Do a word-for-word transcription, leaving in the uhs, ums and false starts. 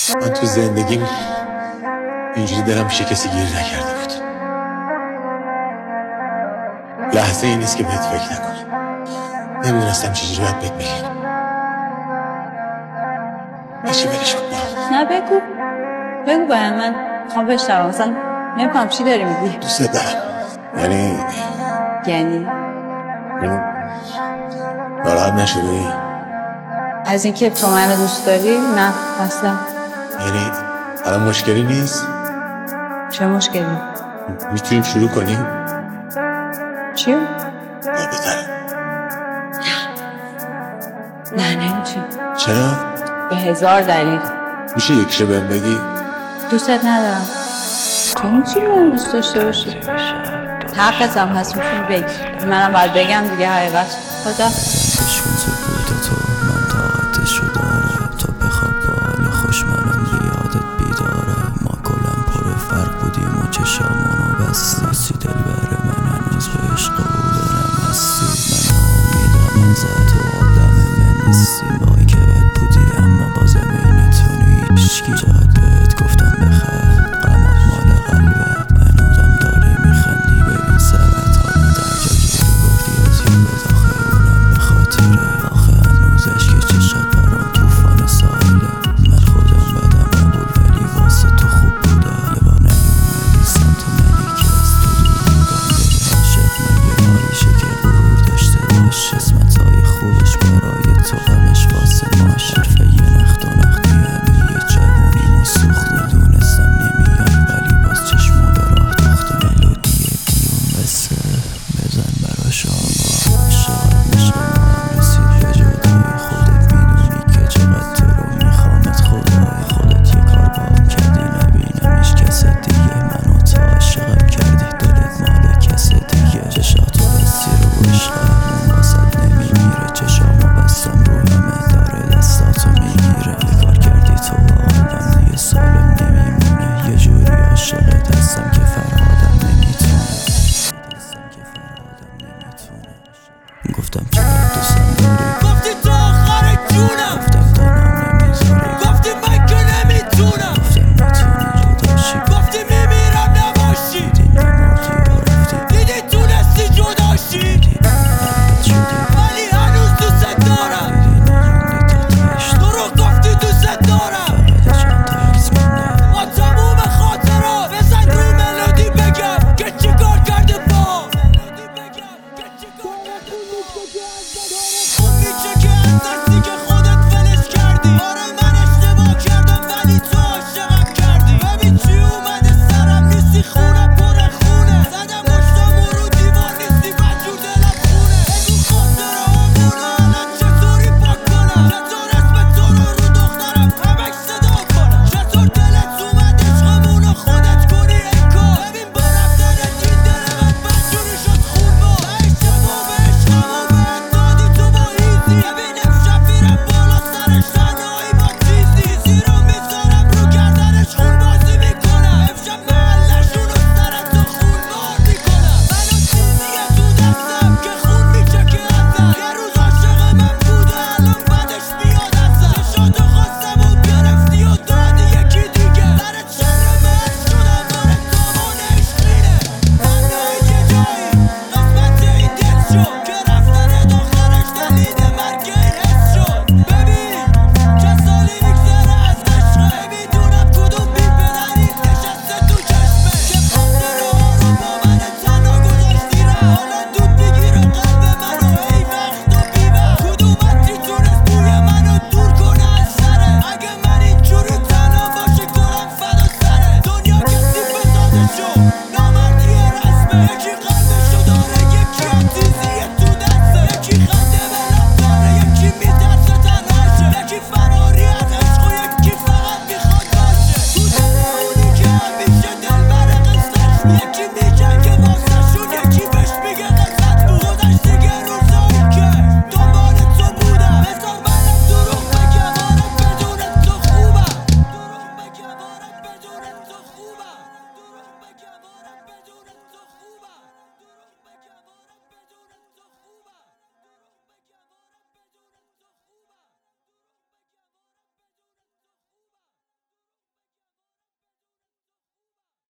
من تو زندگیم اینجوری دلم پیش کسی گیر نکرده بود. لحظه ای نیست که بهت فکر نکنم. نمیدونستم چجوری باید بهت بگم. هیچی ولش کن. نه بگو بگو باید من خوام بشنوم. مثلا نمی‌فهم چی داری میگی. دوست دارم. یعنی یعنی یعنی ناراحت نشده ای؟ از اینکه تو منو دوست داری؟ نه اصلا. یعنی الان مشکلی نیست؟ چه مشکلی؟ میتونیم شروع کنیم؟ چی؟ نه بهتره. نه نمیتونیم. چرا؟ به هزار دلیل. میشه یکشه بهم بگی؟ دوستت ندارم. تو میتونی من دوست داشته باشی. حقت هم هست میتونی بگی. منم باید بگم دیگه حقیقت. خدا من طاقتشو دارم تا بخواب بالا خوش منم یادت بیداره. ما کلم پر فرق بودیم و چشامونو بستی. سی دل بره من هنوز به عشق بودنم هستی. من امیدم ازت و آدم من نیستی. بایی که بد بودی اما بازم میتونی هیچکی جهت بهت گفتم بخیر. غمت مال قلبت هنوزم داری میخندی. ببین سرت حالا در جا گیر گفتی از یادت آخه اونم به خاطره. آخه هنوزش که چشات برام توفان ساحله. من خودم بدم نبود ولی واسه تو خوب بودم. یه بار نیومدی سمت منی که از تو دور بودم. بگه عاشق مگه حالیشه که غرور داشته باش. قسمتای خوبش برای تو غمش واسه ماش. حرف یه نخت و نختی همه یه جوونیم و سوخته. دونستم نمیاد ولی باز چشمو به راه دوخته. ملودی دیون قصه بزن براش آقا. عشقم عشق ما هم رسید به جدایی. خودت میدونی که چقدر تو رو میخوامت. خدای خودت یه کار باهم کردی نبینم هیچ کس دیگه. منو تا عشقم کردی دلت مال کس دیگه. چشاتو بستی رو عشقم اون واسد نمیمیره. چشامو بستم رو همه داره دستاتو میگیره. یه کار کردی تو با آدم دیگه سالم نمیمونه. یه جوری عاشقت هستم که فرهادم نمیتونه. گفتم چقدر دوستم داری. گفتی تو آخر جونم. گفتم دلم نمیذاری. گفتی من که نمیتونم. گفتم میتونی جداشی. گفتی میمیرم نباشی. دیدی نمردی و رفتی. دیدی تونستی جداشی. دیدی قلبت شدی. ولی هنوز دوست دارم. دیدی نموندی تا تهش. تو رو گفتی دوست دارم. فقط چند تا عکس مونده. با تموم خاطرات بزن رو ملودی بگم که چی کار کرده با.